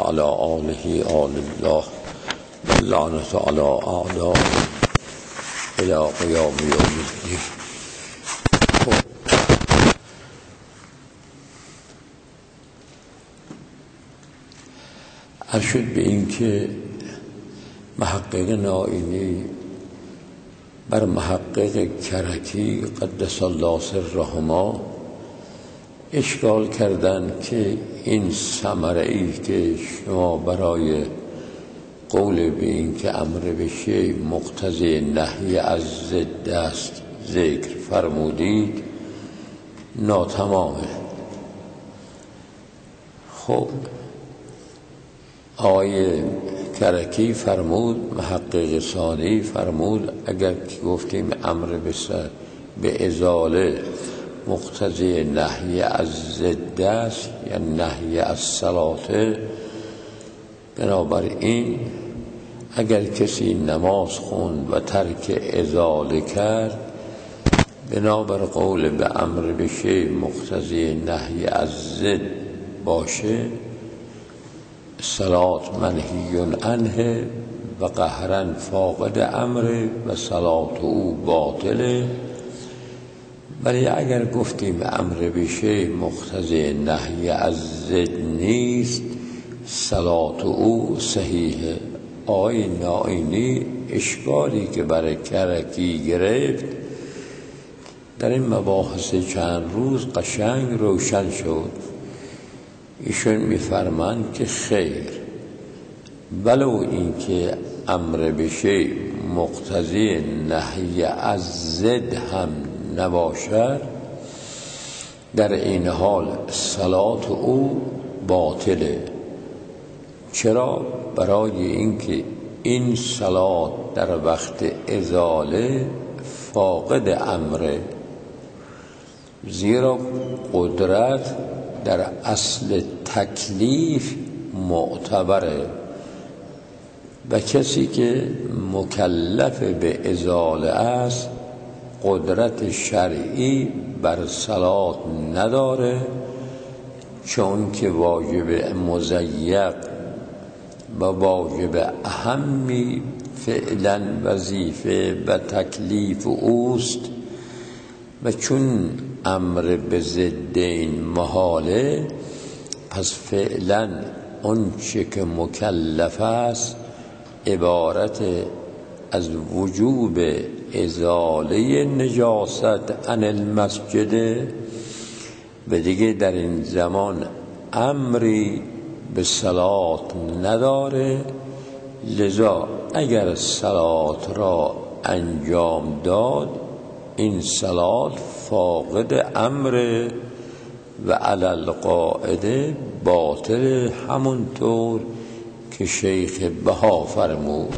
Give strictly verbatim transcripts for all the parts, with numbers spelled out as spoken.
علی آله آل الله لعنت علی اعداء الی قیام یوم الدین. ارشد به این که محقق نائینی بر محقق کرکی قدس الله سرهما اشکال کردند که این ثمره ای که شما برای قول به این که امر به شیء مقتضی نهی از ضد است ذکر فرمودید ناتمامه. خب آیه کرکی فرمود، محقق ثانی فرمود اگر که گفتیم امر به به ازاله مقتضی نهی از ضد است یا نهی از صلاته، بنابراین اگر کسی نماز خوند و ترک ازاله کرد بنابر قول به امر به شیء مقتضی نهی از ضد باشه صلات منهی عنه و قهرا فاقد امر و صلات او باطله. ولی اگر گفتیم امر به شیء مقتضی نهی از ضد نیست صلات او صحیحه. آقای نائینی اشکالی که برای کرکی گرفت در این مباحث چند روز قشنگ روشن شد. ایشون میفرمند که خیر، ولو این که امر به شیء مقتضی نهی از ضد هم نباشد در این حال صلات او باطله. چرا؟ برای اینکه این صلات در وقت ازاله فاقد امره، زیرا قدرت در اصل تکلیف معتبره و کسی که مکلف به ازاله است قدرت شرعی بر صلات نداره، چون که واجب مضیق و واجب اهمی فعلا وظیفه و تکلیف اوست و چون امر به ضد این محاله پس فعلا اون چه که مکلف است عبارت از وجوب ازاله نجاست عن المسجد و دیگه در این زمان امری به صلات نداره. لذا اگر صلات را انجام داد این صلات فاقد امر و علی القاعده باطل، همونطور که شیخ بها فرمود.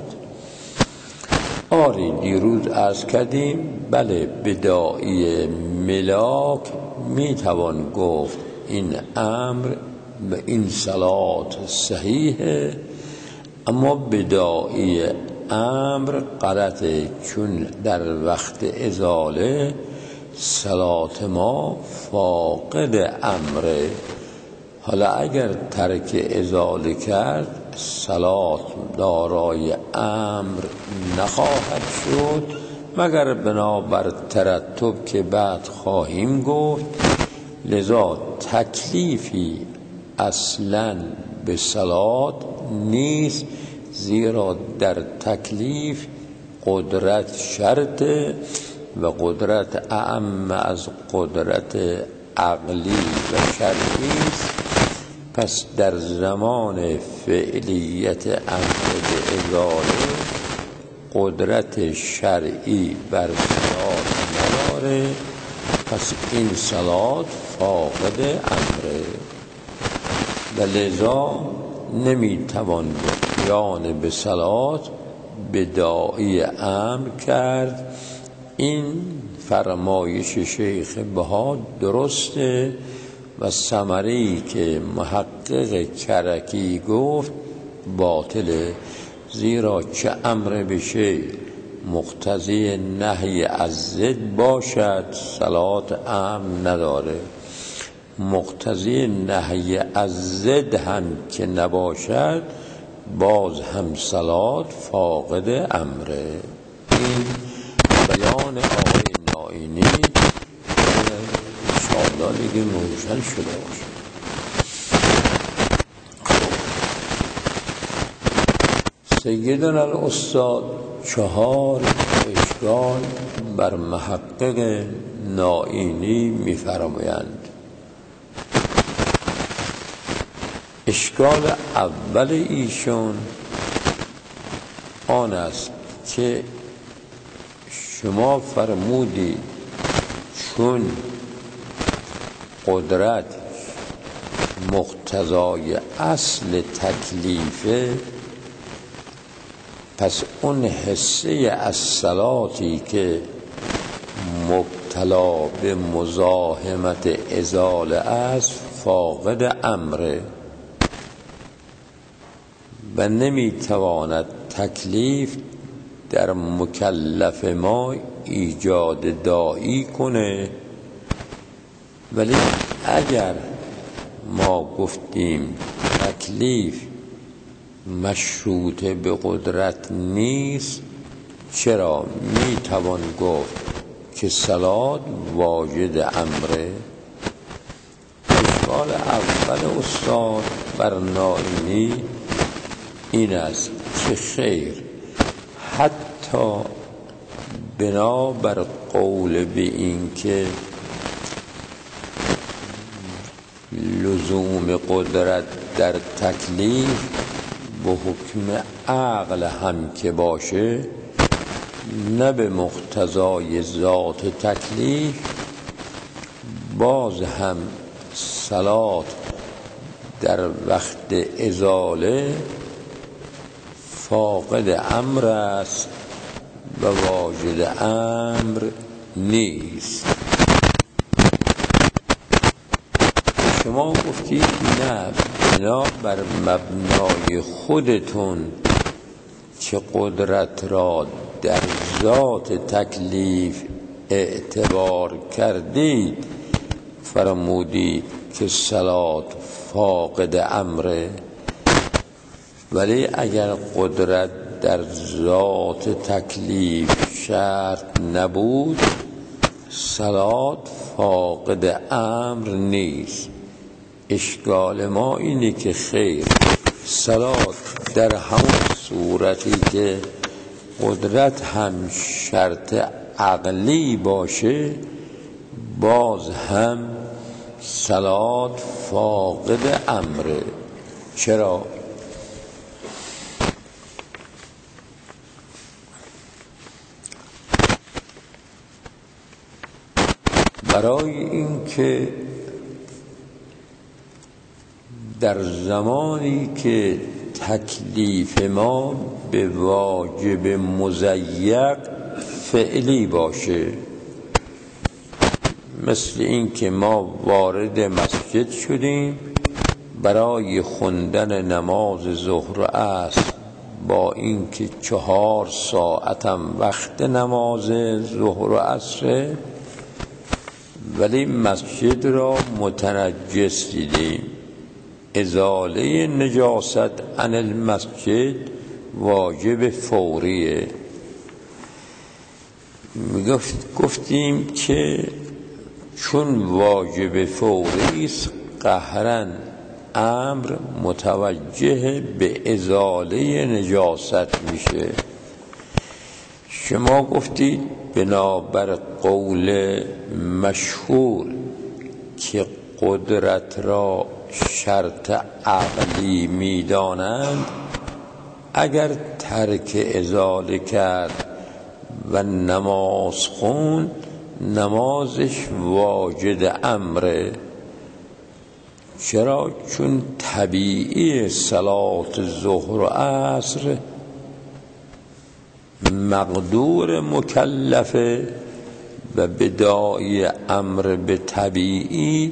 آری دیروز عرض کردیم بله بداعی ملاک میتوان گفت این امر و این صلات صحیحه، اما بداعی امر غلطه، چون در وقت ازاله صلات ما فاقد امره. حالا اگر ترک ازاله کرد صلات دارای امر نخواهد شد مگر بنابر ترتب که بعد خواهیم گفت. لذا تکلیفی اصلا به صلات نیست، زیرا در تکلیف قدرت شرطه و قدرت اعم از قدرت عقلی و شرعی است. پس در زمان فعلیت امر به ازاله قدرت شرعی بر صلات نداره، پس این صلات فاقد امره و لذا نمیتوان بیان به صلات بداعی امر کرد. این فرمایش شیخ بها درسته و ثمره‌ای که محقق کرکی گفت باطله، زیرا چه امر به شیء مقتضی نهی از ضد باشد صلات امر نداره. مقتضی نهی از ضد هم که نباشد باز هم صلات فاقد امره. این بیان آقای نائینی انشاءالله دیگه روشن شده باشه. سیدنا الاستاد چهار اشکال بر محقق نائینی می‌فرمایند. اشکال اول ایشون آن است که شما فرمودید چون قدرت مقتضای اصل تکلیفه، پس اون حصه از صلاتی که مبتلا به مزاحمت ازاله است فاقد امره و نمیتواند تکلیف در مکلف ما ایجاد داعی کنه. ولی اگر ما گفتیم تکلیف مشروط به قدرت نیست، چرا میتوان گفت که صلات واجد امره؟ اشکال اول استاد بر نائینی این است که خیر، حتی بنا بر قول به این که لزوم قدرت در تکلیف به حکم عقل هم که باشه، نه به مقتضای ذات تکلیف، باز هم صلات در وقت ازاله فاقد امر است و واجد امر نیست. شما گفتید نه، بنا بر مبنای خودتون که قدرت را در ذات تکلیف اعتبار کردید فرمودید که صلات فاقد امره. ولی اگر قدرت در ذات تکلیف شرط نبود، صلات فاقد امر نیست. اشکال ما اینه که خیر، صلات در همون صورتی که قدرت هم شرط عقلی باشه، باز هم صلات فاقد امره. چرا؟ برای اینکه در زمانی که تکلیف ما به واجب مضیق فعلی باشه، مثل این که ما وارد مسجد شدیم برای خوندن نماز ظهر و عصر، با اینکه چهار ساعتم وقت نماز ظهر و عصر، ولی مسجد را متنجس دیدیم. ازاله نجاست عن المسجد واجب فوریه. گفتیم که چون واجب فوری است، قهرن امر متوجه به ازاله نجاست میشه. شما گفتید بنابر قول مشهور که قدرت را شرط عقلی میدانند، اگر ترک ازاله کرد و نماز خوند، نمازش واجد امره. چرا؟ چون طبیعی صلات ظهر و عصر مقدور مکلفه و بداعی امر به طبیعی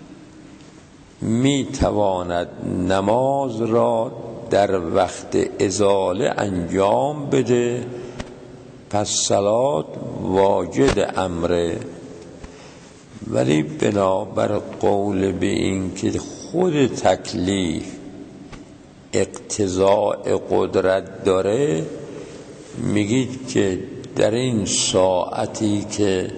می تواند نماز را در وقت ازاله انجام بده، پس صلات واجد امره. ولی بنابر قول به این که خود تکلیف اقتضاء قدرت داره، میگید که در این ساعتی که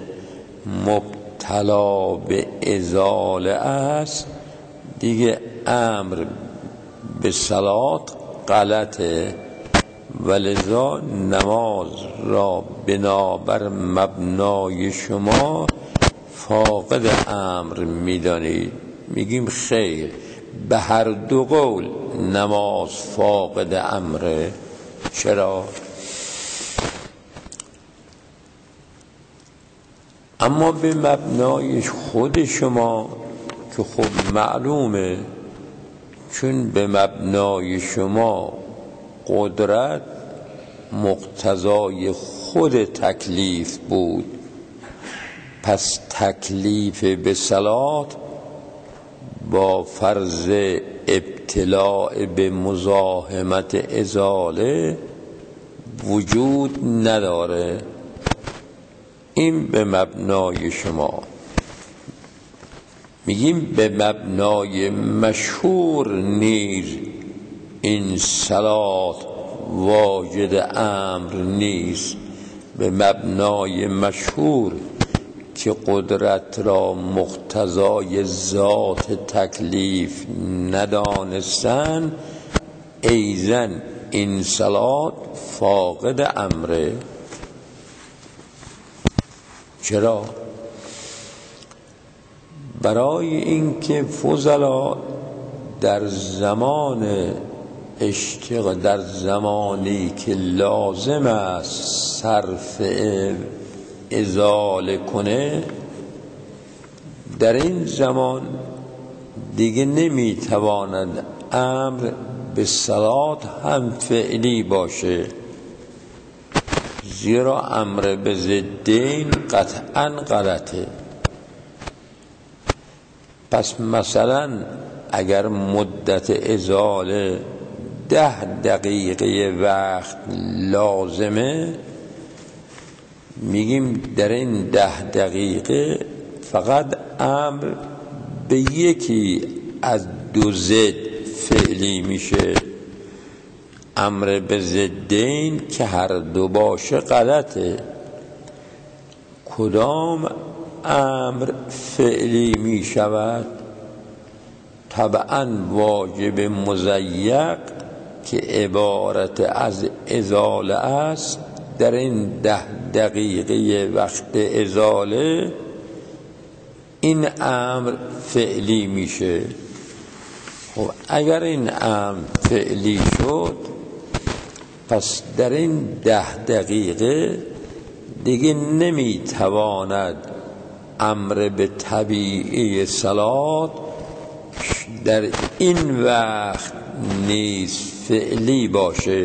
مبتلا به ازاله است دیگه امر به صلات غلطه، ولذا نماز را بنابر مبنای شما فاقد امر میدانید. میگیم خیر، به هر دو قول نماز فاقد امره. چرا؟ اما به مبنای خود شما که خب معلومه، چون به مبنای شما قدرت مقتضای خود تکلیف بود، پس تکلیف به صلات با فرض ابتلاء به مزاحمت ازاله وجود نداره. این به مبنای شما. میگیم به مبنای مشهور نیز این صلات واجد امر نیست. به مبنای مشهور که قدرت را مقتضای ذات تکلیف ندانستن، ایزن این صلات فاقد امره. چرا؟ برای اینکه فضلا در زمان اشتغال، در زمانی که لازم است صرف ازاله کنه، در این زمان دیگه نمیتواند امر به صلات هم فعلی باشه، زیرا امر به ضدین قطعا غلطه. پس مثلا اگر مدت ازاله ده دقیقه وقت لازمه، میگیم در این ده دقیقه فقط امر به یکی از دو ضد فعلی میشه. امر به ضدین که هر دو باشه غلطه. کدام امر فعلی می شود؟ طبعا واجب مضیق که عبارت از ازاله است. در این ده دقیقه وقت ازاله این امر فعلی میشه. خب اگر این امر فعلی شد، پس در این ده دقیقه دیگه نمیتواند امر به طبیعی صلات در این وقت نیز فعلی باشه.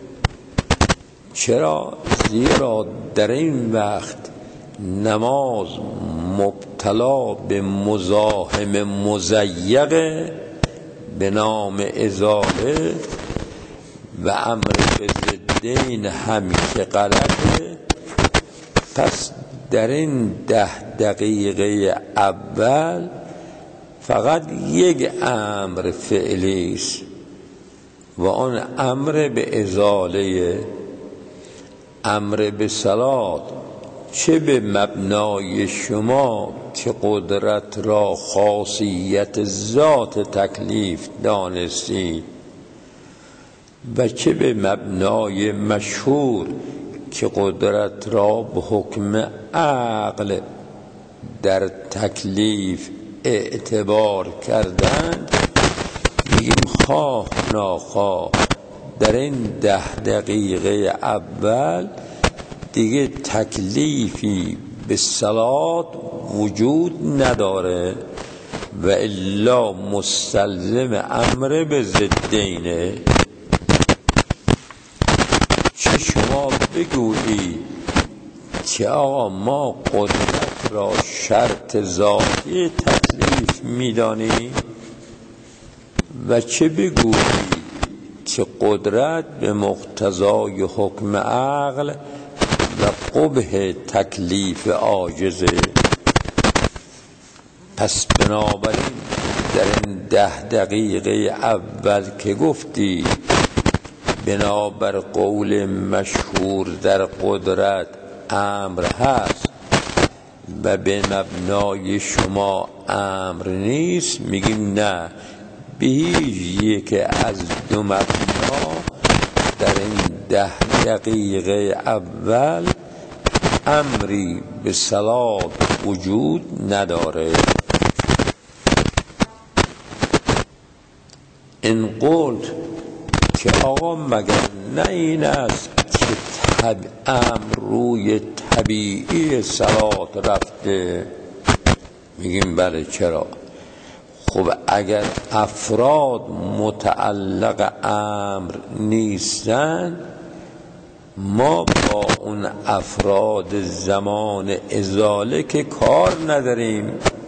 چرا؟ زیرا در این وقت نماز مبتلا به مزاحم مضیق به نام ازاله و امر به ضدین هم که غلطه. پس در این ده دقیقه اول فقط یک امر فعلی است و آن امر به ازاله. امر به صلات چه به مبنای شما که قدرت را خاصیت ذات تکلیف دانستید و چه به مبنای مشهور که قدرت را به حکم عقل در تکلیف اعتبار کردن، میگیم خواه ناخواه در این ده دقیقه اول دیگه تکلیفی به صلات وجود نداره و الا مستلزم امر به ضدینه. چه شما بگویید که آقا ما قدرت را شرط ذاتی تکلیف میدانیم، و چه بگویید که قدرت به مقتضای حکم عقل و قبح تکلیف عاجزه. پس بنابراین در این ده دقیقه اول که گفتی بنابر قول مشهور در قدرت امر هست و به مبنای شما امر نیست، میگیم نه، به هیچ یک از دو مبنا در این ده دقیقه اول امری به صلات وجود نداره. این قلت که آقا مگر نه این است که طب... امر روی طبیعی صلات رفته؟ میگیم بله. چرا؟ خب اگر افراد متعلق امر نیستن، ما با اون افراد زمان ازاله که کار نداریم.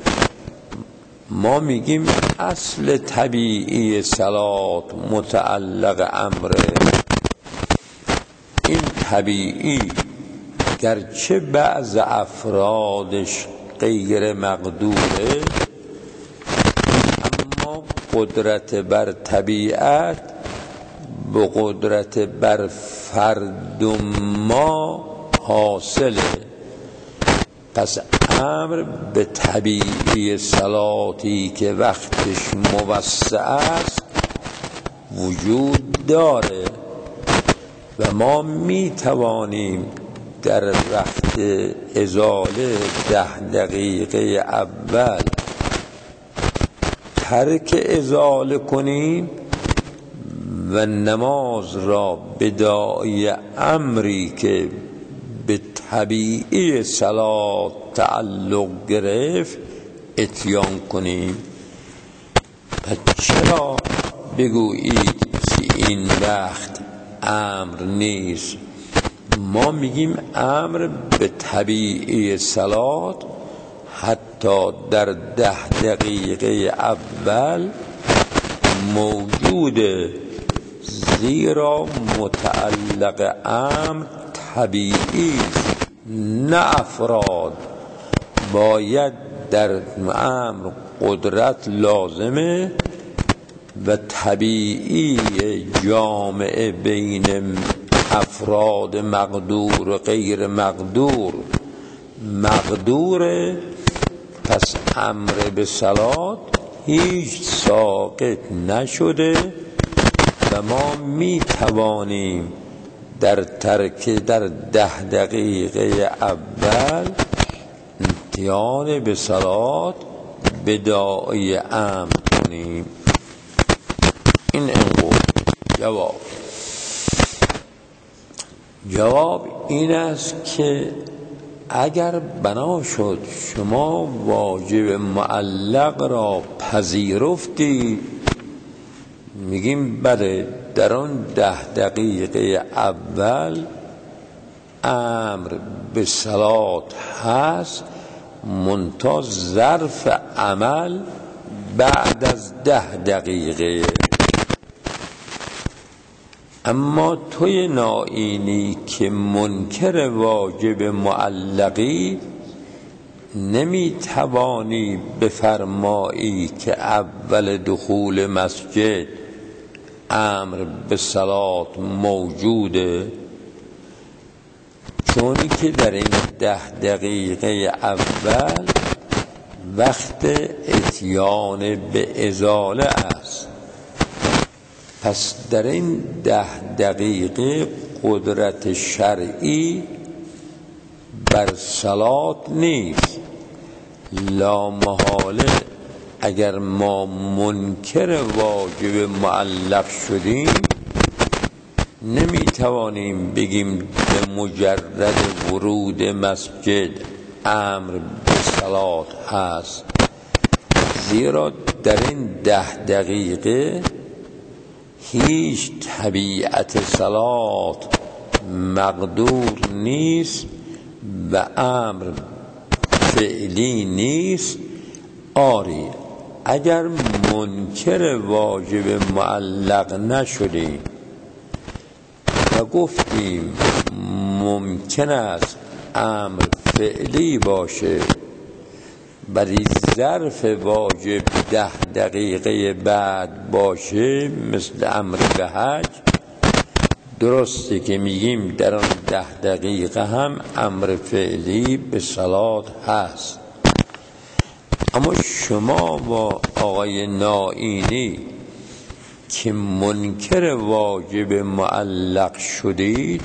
ما میگیم اصل طبیعی صلات متعلق امره. این طبیعی گرچه بعض افرادش غیر مقدوره، اما قدرت بر طبیعت به قدرت بر فرد ما حاصله. پس امر به طبیعی صلاتی که وقتش موسع است وجود داره و ما می توانیم در وقت ازاله ده دقیقه اول ترک ازاله کنیم و نماز را بداعی امری که به طبیعی صلات تعلق گرفت اتیان کنیم. پس چرا بگویید که این وقت امر نیست؟ ما میگیم امر به طبیعی صلات حتی در ده دقیقه اول موجوده، زیرا متعلق امر طبیعی نه افراد. باید در امر قدرت لازمه و طبیعی جامعه بین افراد مقدور و غیر مقدور مقدوره. پس امر به صلات هیچ ساقط نشده و ما می توانیم در ترک در ده دقیقه اول اتیان به صلات بداعی امر کنیم. این انقول جواب جواب این است که اگر بنا شد شما واجب معلق را پذیرفتی، میگیم بله، در آن ده دقیقه اول امر به صلات هست، منتها ظرف عمل بعد از ده دقیقه. اما توی نائینی که منکر واجب معلقی، نمیتوانی بفرمایی که اول دخول مسجد امر به صلات موجوده، چون که در این ده دقیقه اول وقت اتیان به ازاله است. پس در این ده دقیقه قدرت شرعی بر صلات نیست. لا محاله اگر ما منکر واجب معلق شدیم، نمیتوانیم بگیم به مجرد ورود مسجد امر به صلات هست، زیرا در این ده دقیقه هیچ طبیعت صلات مقدور نیست و امر فعلی نیست. آری اگر منکر واجب معلق نشدیم و گفتیم ممکن است امر فعلی باشه ولی ظرف واجب ده دقیقه بعد باشه مثل امر به حج، درسته که میگیم در آن ده دقیقه هم امر فعلی به صلات هست. اما شما با آقای نائینی که منکر واجب معلق شدید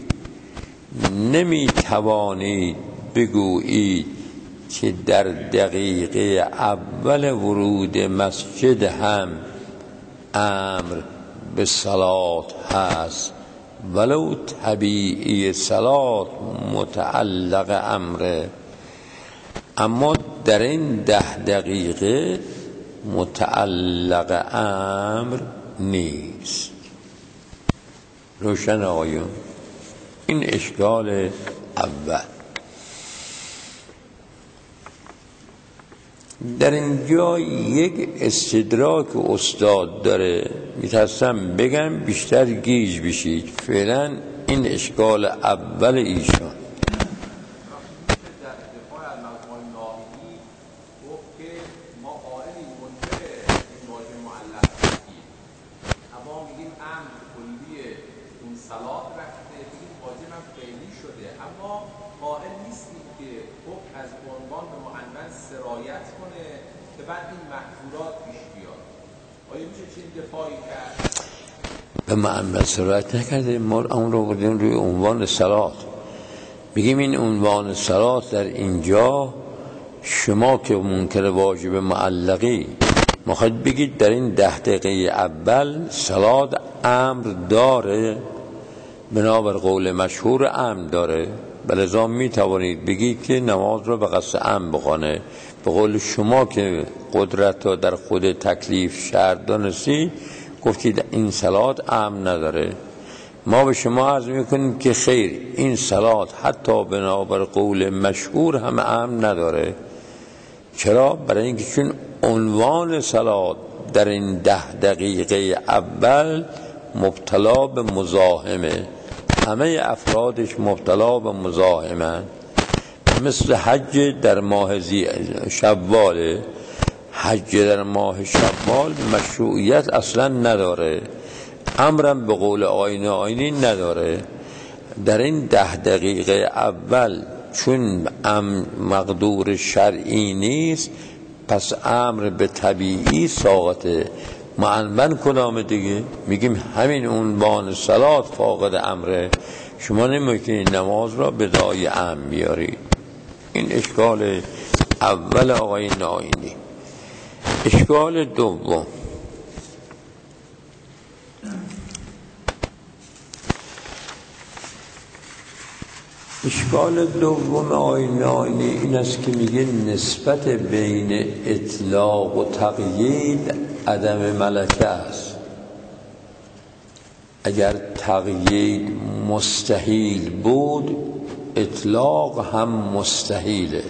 نمیتوانید بگویید که در دقیقه اول ورود مسجد هم امر به صلات هست، ولو طبیعی صلات متعلق امره، اما در این ده دقیقه متعلق امر نیست. روشن آقایون؟ این اشکال اول. در اینجا یک استدراک استاد داره، میترسم بگم بیشتر گیج بشید. فعلا این اشکال اول ایشان. به معنی سرایت نکرده، ما اون رو بردیم روی عنوان صلات. میگیم این عنوان صلات در اینجا شما که منکر واجب معلقی میخواید بگید در این ده دقیقه اول صلات امر داره، بنابر قول مشهور امر داره، بلذا میتوانید بگید که نماز رو به قصد امر بخونه. به قول شما که قدرت رو در خود تکلیف شرط دانستید گفتید این صلات امر نداره. ما به شما عرض میکنیم که خیر، این صلات حتی بنابر قول مشهور هم امر نداره. چرا؟ برای اینکه چون عنوان صلات در این ده دقیقه اول مبتلا به مزاحمه، همه افرادش مبتلا به مزاحمه. مثل حج در ماه شوال، حج در ماه شوال مشروعیت اصلا نداره، امرم به قول آقای نائینی نداره. در این ده دقیقه اول چون امر مقدور شرعی نیست، پس امر به طبیعی ساقطه. معنون کدام دیگه؟ میگیم همین عنوان صلات فاقد امره. شما نمیتونید نماز را به دای امر بیارید. این اشکال اول آقای نائینی. اشکال دوم، اشکال دوم آقای نائینی این است که میگه نسبت بین اطلاق و تقیید عدم ملکه است. اگر تقیید مستحیل بود، اطلاق هم مستحیله.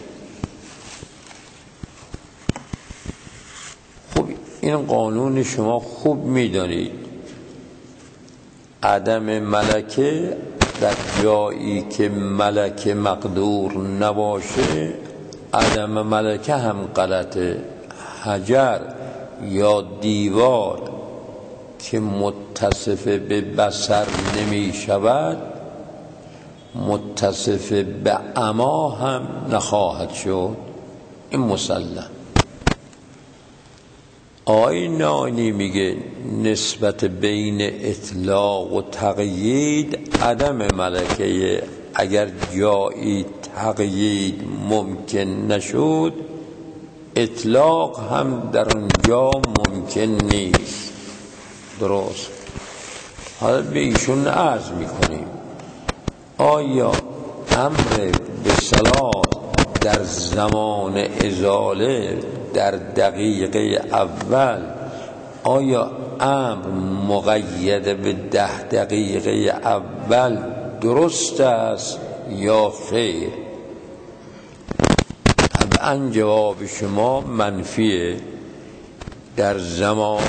خب این قانون شما خوب میدانید. عدم ملکه در جایی که ملکه مقدور نباشه، عدم ملکه هم غلطه. حجر یا دیوار که متصف به بصر نمی شود، متصف به عما هم نخواهد شد. این مسلم. آقای نائینی میگه نسبت بین اطلاق و تقیید عدم ملکه. اگر جایی تقیید ممکن نشد، اطلاق هم در اونجا ممکن نیست. درست؟ حالا به ایشون عرض میکنیم آیا امر به صلات در زمان ازاله در دقیقه اول، آیا امر مقید به ده دقیقه اول درست است یا خیر؟ طبعا جواب شما منفیه. در زمان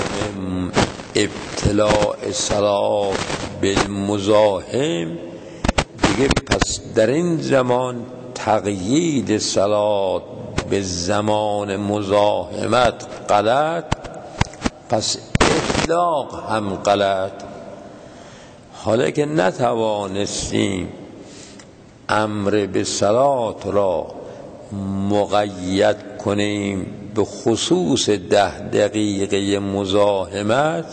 ابتلاء صلات بالمزاحم دیگه پس در این زمان تقیید صلات به زمان مزاحمت غلط، پس اطلاق هم غلط. حالا که نتوانستیم امر به صلات را مقید کنیم به خصوص ده دقیقه مزاحمت،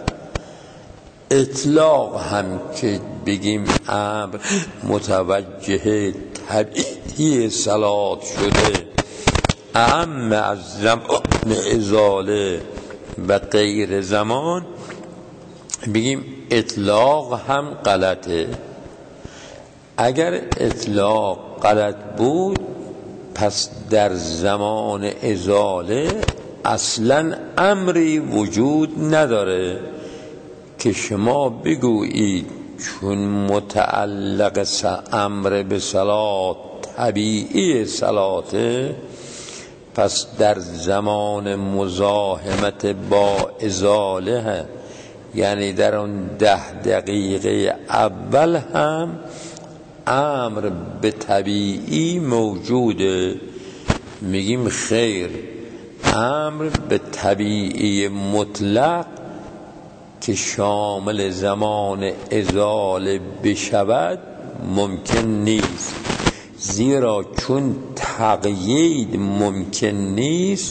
اطلاق هم که بگیم امر متوجه طبیعی صلات شده اعم از زمان ازاله و غیر زمان، بگیم اطلاق هم غلطه. اگر اطلاق غلط بود پس در زمان ازاله اصلا امری وجود نداره که شما بگویید چون متعلق امر به صلات طبیعی صلاته، پس در زمان مزاحمت با ازاله، یعنی در اون ده دقیقه اول هم امر به طبیعی موجوده. میگیم خیر، امر به طبیعی مطلق که شامل زمان ازاله بشود ممکن نیست، زیرا چون تقیید ممکن نیست،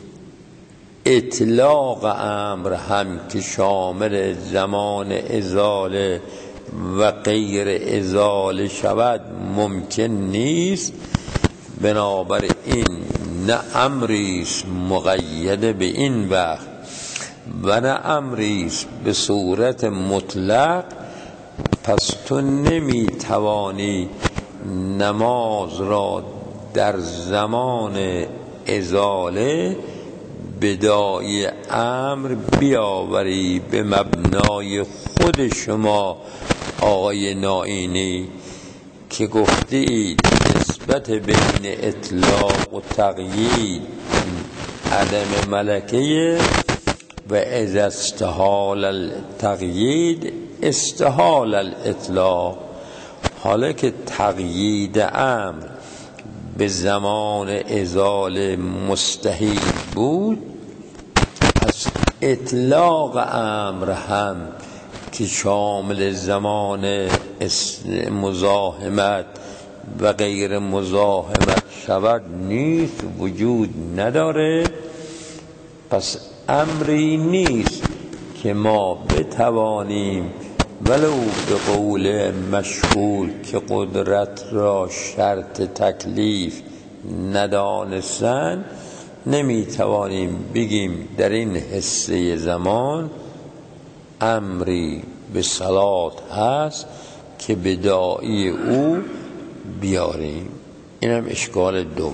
اطلاق امر هم که شامل زمان ازاله و غیر ازاله شود ممکن نیست. بنابراین نه امریست مقید به این وقت و نه امریست به صورت مطلق، پس تو نمی توانی نماز را در زمان ازاله بدای امر بیاوری به مبنای خود شما آقای نائینی که گفته اید نسبت بین اطلاق و تقیید عدم ملکه و اذا استحال التقیید استحال الاطلاق. حالا که تقیید امر به زمان ازاله مستحیل بود، پس اطلاق امر هم که شامل زمان مزاحمت و غیر مزاحمت شود نیست، وجود نداره. پس امری نیست که ما بتوانیم ولو به قول مشهور که قدرت را شرط تکلیف ندانستن، نمیتوانیم بگیم در این حصه زمان امری به صلات هست که بداعی او بیاریم. این هم اشکال دوم.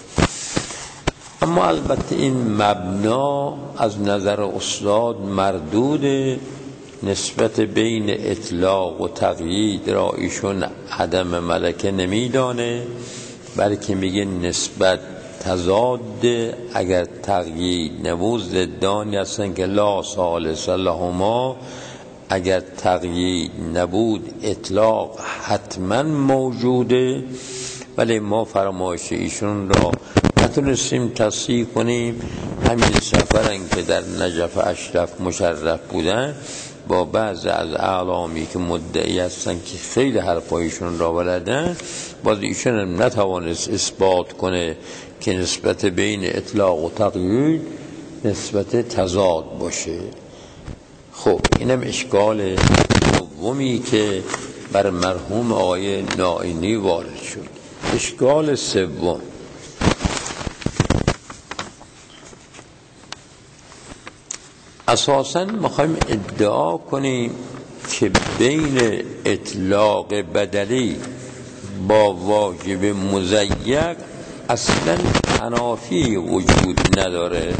اما البته این مبنا از نظر استاد مردود، نسبت بین اطلاق و تقیید را ایشون عدم ملکه نمیدانه، بلکه میگه نسبت تضاد. اگر تقیید نبود ضدانی هستن که لا ثالث لهما، اگر تقیید نبود اطلاق حتما موجوده. ولی ما فرمایش ایشون را نتونستیم تصحیح کنیم. همین سفرن که در نجف اشرف مشرف بودن با بعض از اعلامی که مدعی هستن که خیلی حرفایشون را بلدن، باز ایشون هم نتوانست اثبات کنه که نسبت بین اطلاق و تقیید نسبت تضاد باشه. خب اینم اشکال دومی که بر مرحوم آقای نائینی وارد شد. اشکال سوم، اساساً میخوایم ادعا کنیم که بین اطلاق بدلی با واجب مضیق اصلاً تنافی وجود نداره.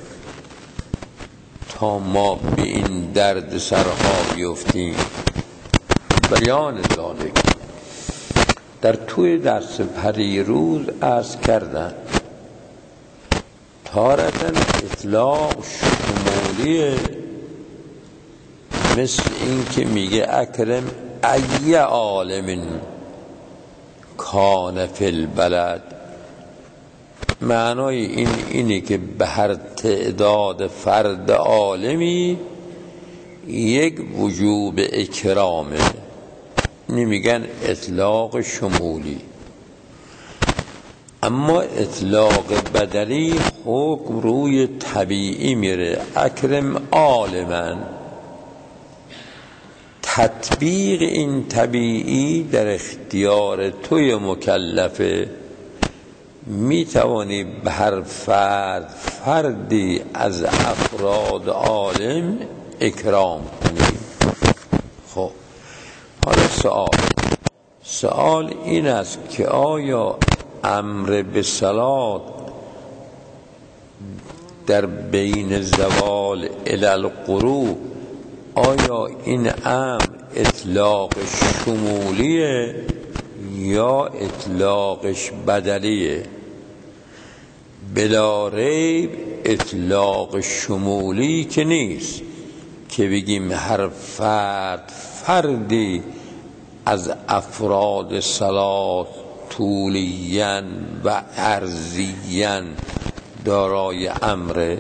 تا ما به این درد سرها بیفتیم بیان ذالک در توی درس پریروز عرض کردن. تارتاً اطلاق شمولیه، مثل این که میگه اکرم ای عالم کان فی البلد، معنای این اینه که به هر تعداد فرد عالمی یک وجوب اکرامه، نمیگن اطلاق شمولی. اما اطلاق بدلی حکم روی طبیعی میره، اکرم عالما. تطبیق این طبیعی در اختیار توی مکلفه، میتوانی به هر فرد فردی از افراد عالم اکرام کنی. خب حالا سوال سوال این است که آیا امر به صلات در بین زوال الی الغروب، آیا این امر اطلاق شمولیه یا اطلاقش بدلیه؟ بلا ریب اطلاق شمولی که نیست که بگیم هر فرد فردی از افراد صلات طولیاً و عرضیاً دارای امره.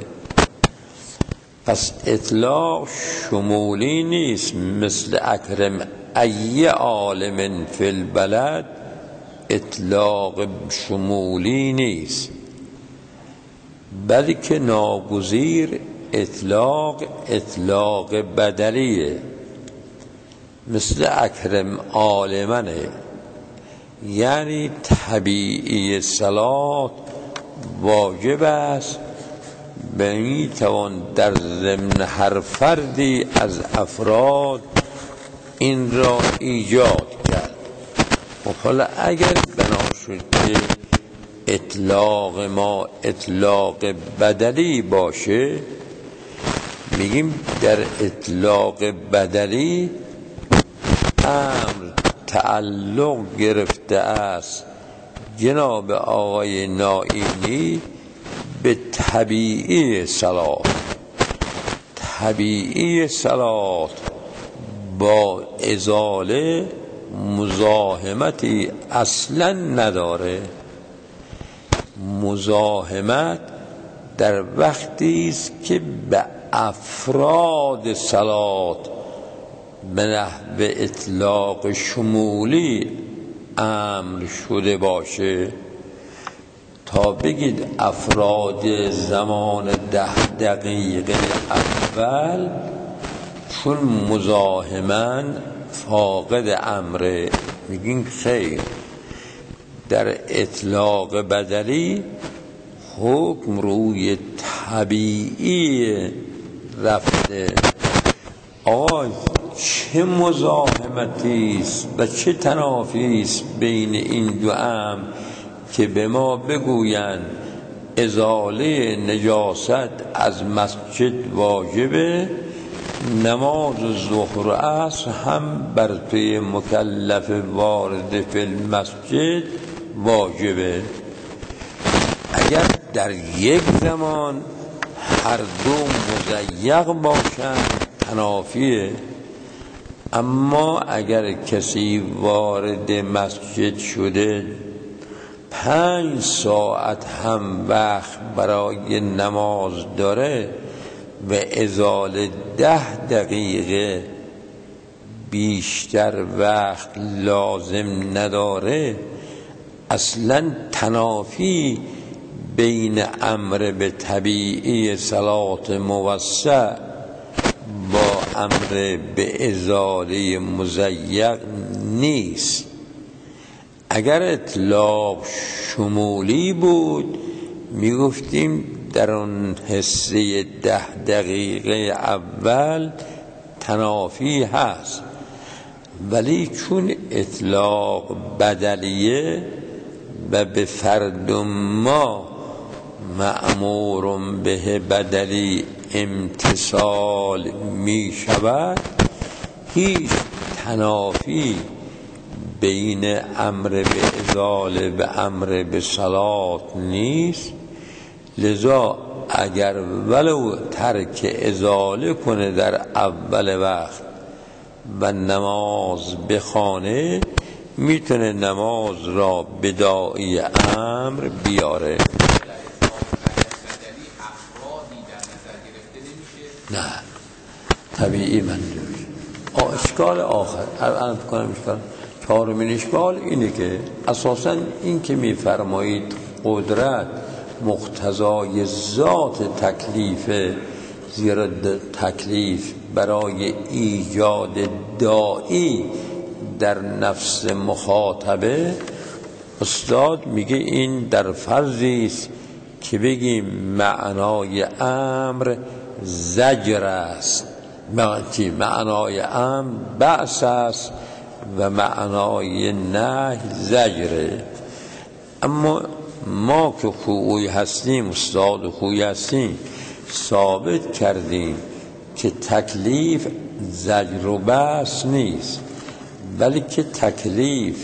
پس اطلاق شمولی نیست، مثل اکرم ای عالم فی البلد اطلاق شمولی نیست، بلکه ناگزیر اطلاق اطلاق بدلیه، مثل اکرم عالمنه. یعنی طبیعی صلات واجب است، به می توان در ضمن هر فردی از افراد این را ایجاد کرد. و حالا اگر بنا شد که اطلاق ما اطلاق بدلی باشه، میگیم در اطلاق بدلی امر تعلق گرفته است جناب آقای نائینی به طبیعی صلات. طبیعی صلات با ازاله مزاحمتی اصلا نداره. مزاحمت در وقتی است که به افراد صلات به نحو اطلاق شمولی امر شده باشه. تا بگید افراد زمان ده دقیقه اول، چون مزاحمن فاقد امره، میگین خیر. در اطلاق بدلی حکم روی طبیعی رفته. آقا چه مزاحمتی است و چه تنافی است بین این دو امر که به ما بگویند ازاله نجاست از مسجد واجبه، نماز ظهر و عصر هم بر توی مکلف وارد فی المسجد واجبه. اگر در یک زمان هر دو مضیق باشند تنافیه. اما اگر کسی وارد مسجد شده پنج ساعت هم وقت برای نماز داره و ازاله ده دقیقه بیشتر وقت لازم نداره، اصلا تنافی بین امر به طبیعی صلات موسع با امر به ازاله مضیق نیست. اگر اطلاق شمولی بود میگفتیم در اون حصه ده دقیقه اول تنافی هست، ولی چون اطلاق بدلیه و به فرد ما مأمور به بدلی امتصال می شود، هیچ تنافی بین امر به ازاله و امر به صلات نیست. لذا اگر ولو ترک ازاله کنه در اول وقت و نماز بخوانه، میتونه نماز را بداعی امر بیاره. طبیعی منظور. اشکال آخر الان کنم اشکال چهارمین اشکال اینه که اساساً این که میفرمایید قدرت مقتضای ذات تکلیف، زیرا تکلیف برای ایجاد داعی در نفس مخاطبه، استاد میگه این در فرضی است که بگیم معنای امر زجر است، معنای امر بعث است و معنای نهی زجره. اما ما که خویی هستیم، استاد خویی هستیم، ثابت کردیم که تکلیف زجر و بحث نیست، ولی که تکلیف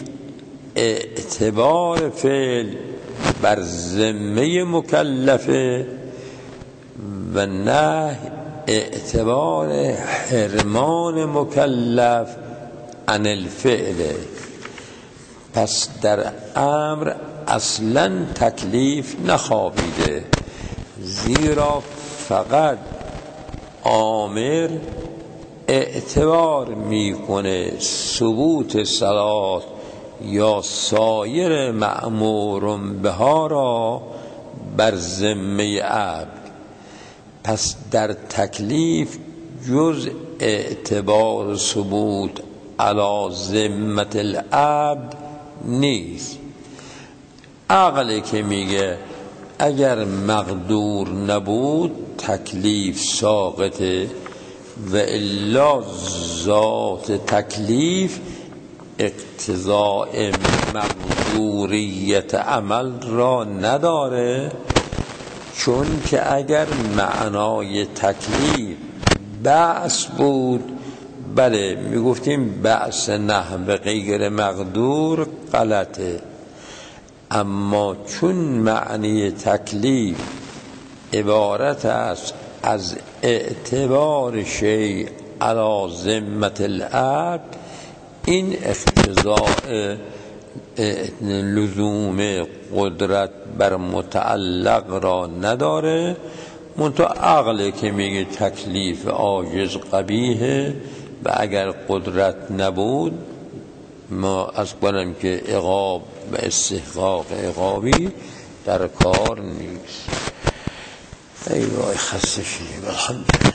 اعتبار فعل بر ذمه مکلفه و نه اعتبار حرمان مکلف عن الفعل. پس در امر اصلا تکلیف نخوابیده، زیرا فقط آمر اعتبار میکنه ثبوت صلات یا سایر مأمور بها را بر ذمه عبد. پس در تکلیف جز اعتبار ثبوت علی ذمت العبد نیست. عقلی که میگه اگر مقدور نبود تکلیف ساقطه و الا ذات تکلیف اقتضاء مقدوریت عمل را نداره، چون که اگر معنای تکلیف بعث بود، بله میگفتیم بعث نحو غیر مقدور غلطه، اما چون معنی تکلیف عبارت است از اعتبار شیء علی ذمت العبد، این اقتضاء لزوم قدرت بر متعلق را نداره. منتها عقله که میگه تکلیف عاجز قبیحه و اگر قدرت نبود، ما از کنم که عقاب و استحقاق عقابی در کار نیست. ای وای خسته شدیم. الحمدلله.